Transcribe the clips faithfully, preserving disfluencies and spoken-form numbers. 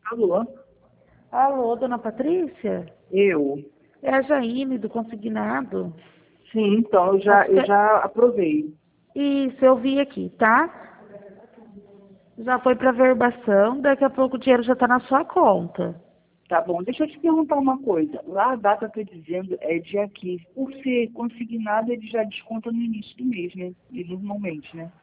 Alô? Alô, dona Patrícia? Eu? É a Jaine do Consignado. Sim, então, eu já, eu já aprovei. Isso, eu vi aqui, tá? Já foi para verbação, daqui a pouco o dinheiro já está na sua conta. Tá bom, deixa eu te perguntar uma coisa. Lá a data está dizendo é dia quinze. Por ser consignado, ele já desconta no início do mês, né? E normalmente, né?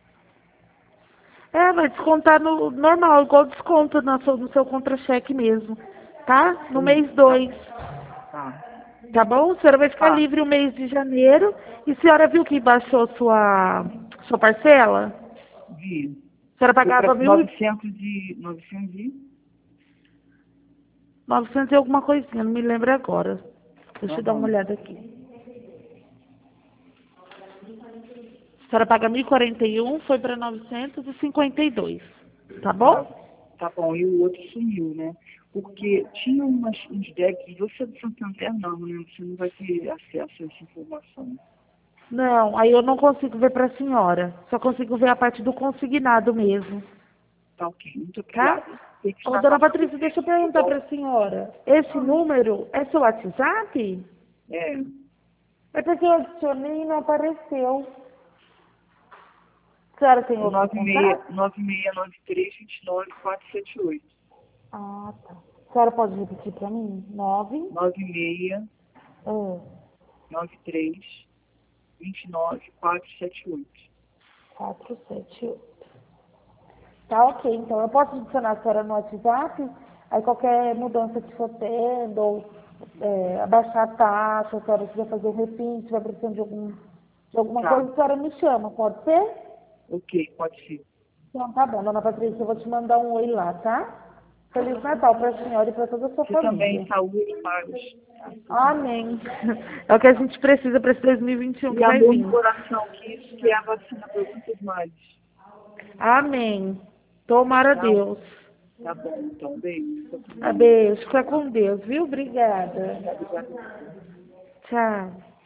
É, vai descontar no normal, igual desconta no seu, no seu contra-cheque mesmo, tá? No Hum, mês Tá, dois, tá. tá bom? A senhora vai ficar Tá, livre o mês de janeiro. E a senhora viu que baixou sua, sua parcela? vi. A senhora Foi para pagava mil e novecentos e... novecentos e... novecentos e alguma coisinha, não me lembro agora. Deixa eu dar uma Aham. olhada aqui. A senhora paga mil e quarenta e um, foi para novecentos e cinquenta e dois. Tá Tá, bom? tá bom. E o outro sumiu, né? Porque tinha umas, uns débitos, você é do Santander não, né? Você não vai ter acesso a essa informação. Não, aí eu não consigo ver para a senhora. Só consigo ver a parte do consignado mesmo, Tá ok, muito tá? obrigada. Tem que Ô, estar dona passando Patrícia, deixa eu perguntar para a senhora. Esse número é seu WhatsApp? é, É porque eu adicionei e não apareceu. A senhora tem outro nove seis contato? nove seis nove três dois nove quatro sete oito. Ah, tá. A senhora pode repetir para mim? Nove. nove seis Ah, nove três dois nove quatro sete oito. quatro, sete, oito. Tá ok, então eu posso adicionar a senhora no WhatsApp, aí qualquer mudança que for tendo, ou é, abaixar a taxa, a senhora quiser fazer um repin, se estiver precisando de, algum, de alguma Tá, coisa, a senhora me chama, pode ser? ok, pode ser. Então tá bom, dona Patrícia, eu vou te mandar um oi lá, tá? Feliz Natal para a senhora e para toda a sua Você também, família. saúde e paz. Tá, você também. Amém. É o que a gente precisa para esse dois mil e vinte e um E que vai amor no vir. coração, que isso que é a vacina para muitos males. Amém. Tomara a Tá, Deus. tá bom, então, beijo. Fica com A Deus. beijo. Fica com Deus, viu? Obrigada. Obrigada. Tchau.